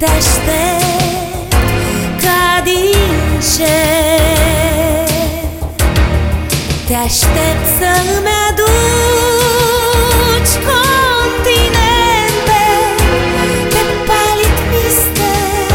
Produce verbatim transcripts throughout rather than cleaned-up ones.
te aștept ca din cer. Te aștept să-mi aduci continente de palid mister.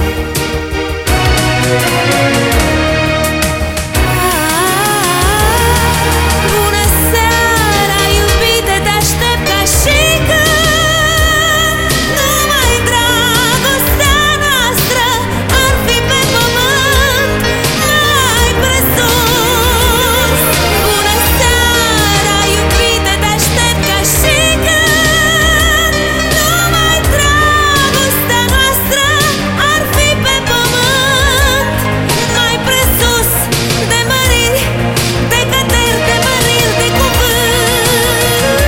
Bună seara, iubite, te aștept ca și când numai dragostea noastră ar fi pe pământ mai presus. Bună seara, iubite, te aștept ca și când numai dragostea noastră ar fi pe pământ mai presus de măriri, de căderi, de măriri, de cuvânt.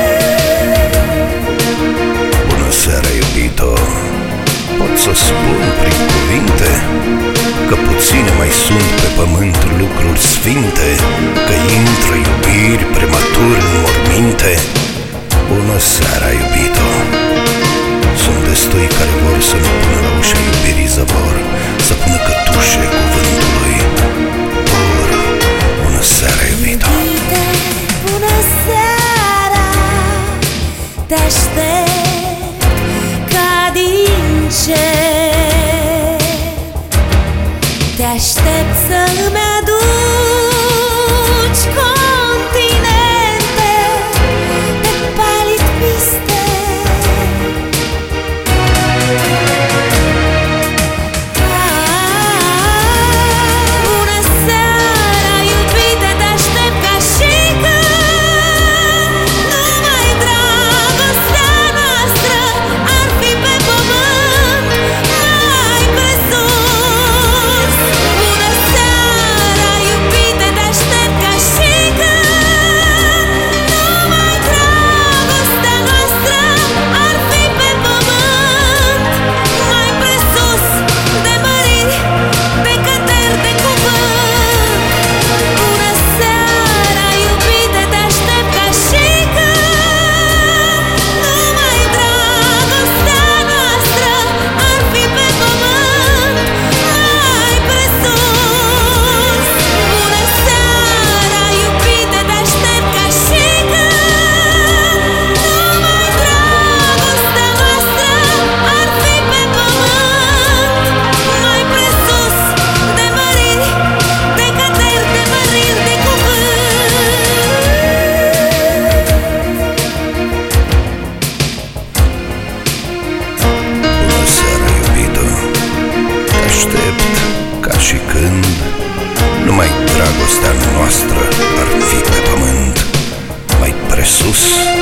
Bună seara, iubito, pot să spun prin cuvinte că puține mai sunt pe pământ lucruri sfinte, că intră iubiri prematur în morminte. Bună seara, iubito, sunt destui care vor să ne pună la ușa iubirii zăvor, să pună cătușe cuvântului dor. Bună seara, iubito. Iubite, bună seara, te aștept ca din cer. Te aștept să-mi aduci continente de palid mister. Bună seara, iubite, te aștept ca și când numai dragostea noastră ar fi pe pământ mai presus. Bună seara, iubite, te aștept ca și când numai dragostea noastră ar fi pe pământ mai presus de măriri, de căderi, de cuvânt. Bună seara, iubite, te aștept ca și când numai dragostea noastră ar fi pe pământ mai presus. Bună seara, iubite, te aștept ca și când numai dragostea noastră ar fi pe pământ mai presus de măriri, de căderi, de măriri, de Bună seara, iubito, te aștept ca și când numai dragostea noastră ar fi pe pământ mai presus